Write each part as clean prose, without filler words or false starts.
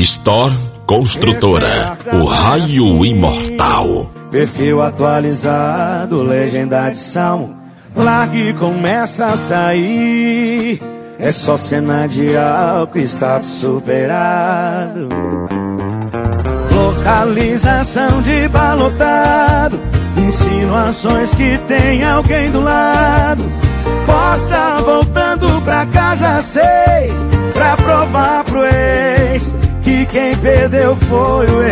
Store Construtora, o raio imortal. Perfil atualizado, legenda de salmo. Largue e começa a sair. É só cena de álcool, status superado. Localização de balotado. Insinuações que tem alguém do lado. Posta voltando pra casa 6, pra provar pro ex que quem perdeu foi o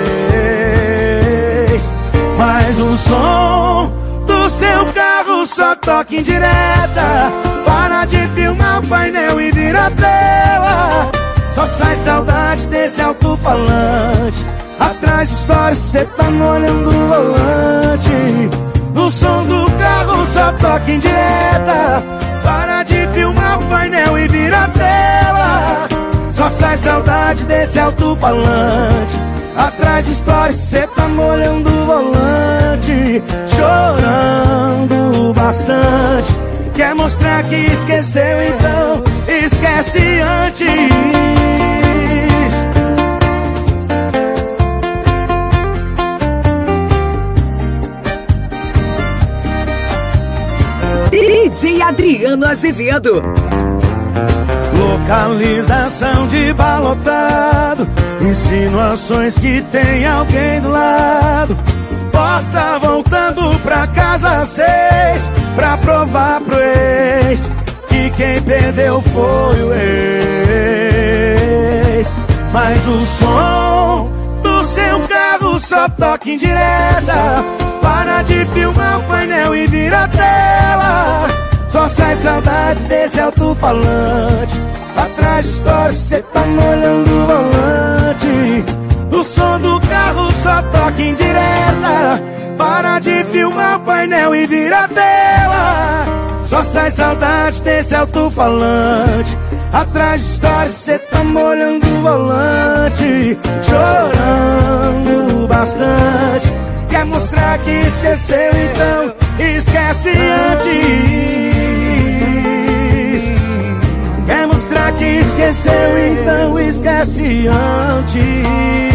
ex. Mas o som do seu carro só toca em direta. Para de filmar o painel e vira a tela. Só sai saudade desse alto-falante. Atrás de stories cê tá molhando o volante. No som do carro só toca em direta. Para de filmar o painel e vira a tela. Só sai saudade desse alto-falante. Atrás de stories cê tá molhando o volante. Chorando bastante. Quer mostrar que esqueceu, então esquece antes. DJ Adriano Azevedo. Localização de balotado. Insinuações que tem alguém do lado. Posta voltando pra casa 6, pra provar pro ex que quem perdeu foi o ex. Mas o som do seu carro só toca em direta. Para de filmar o painel e vira a tela. Só sai saudade desse alto-falante. Atrás de stories cê tá molhando o volante. O som do carro só toca em direta. Para de filmar o painel e vira a tela. Só sai saudade desse alto-falante. Atrás de stories cê tá molhando o volante. Chorando bastante. Quer mostrar que esqueceu, então esquece antes. Quer mostrar que esqueceu, então esquece antes.